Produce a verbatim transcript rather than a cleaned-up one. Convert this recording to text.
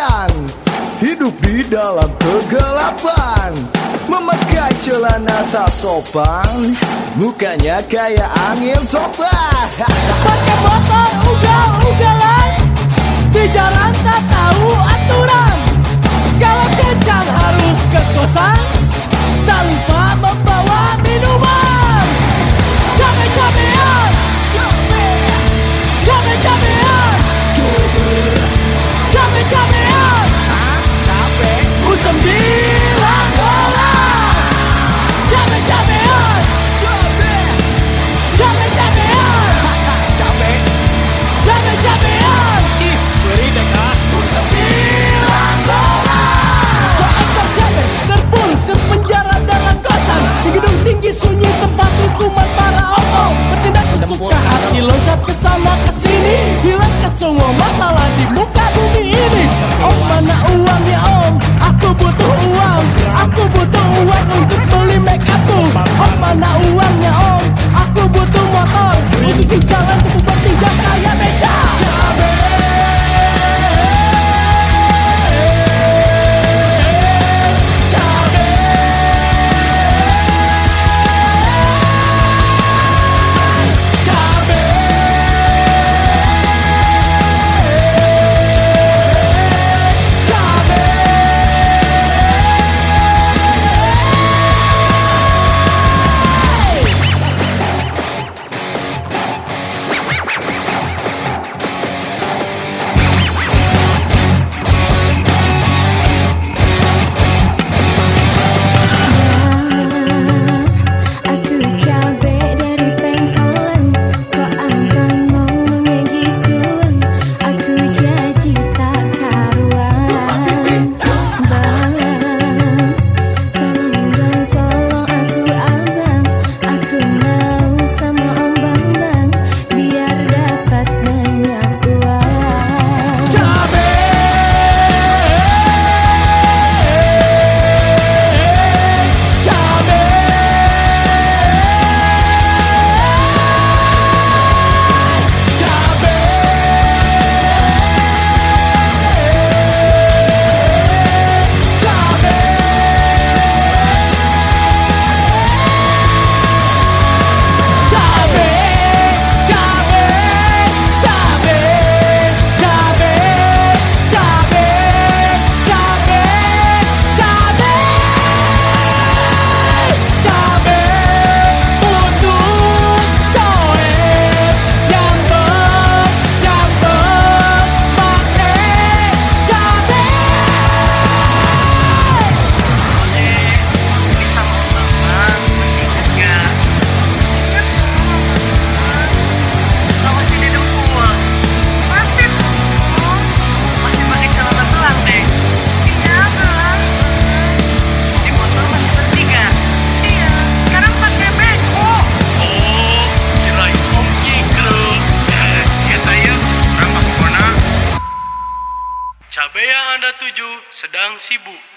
jalan, hidup di dalam kegelapan, memakai celana tak sopan, mukanya kayak angin topan. Pakai motor ugal-ugalan, di jalan tak tahu aturan. Kalau kencang harus ke kosan, tak lupa membawa minuman. Cabe-cabean, cabe-cabean, cabe-cabean, usum bilang bola. Cabe-cabean, cabe-cabean, cabe-cabean, Ih, beri deh kak. usum bilang bola. Seekor cabe terburu terpenjara dalam kosan, di gedung tinggi sunyi tempat hukuman para om-om. Bertindak sesuka hati, loncat ke sana ke sini, hilangkan semua masalah di muka bumi ini. Om, mana uangnya om? Aku butuh uang, aku butuh uang untuk beli make up tuh. Om, mana uangnya om? Aku butuh motor untuk di jalan untuk bertindak kayak beca. Cabe, cabe, cabe, cabe. Aku cabe dari pengkolan, kok abang ngomongnya gituan, aku jadi tak karuan. Bang, tolong dong tolong aku abang, aku mau sama om bang-bang, biar dapat banyak uang. Cabe, cabe, cabe, cabe, cabe, cabe, cabe, cabe, cabe, cabe, cabe, cabe, untuk coet yang ber, yang berpakai cabe. Cabai yang Anda tuju sedang sibuk.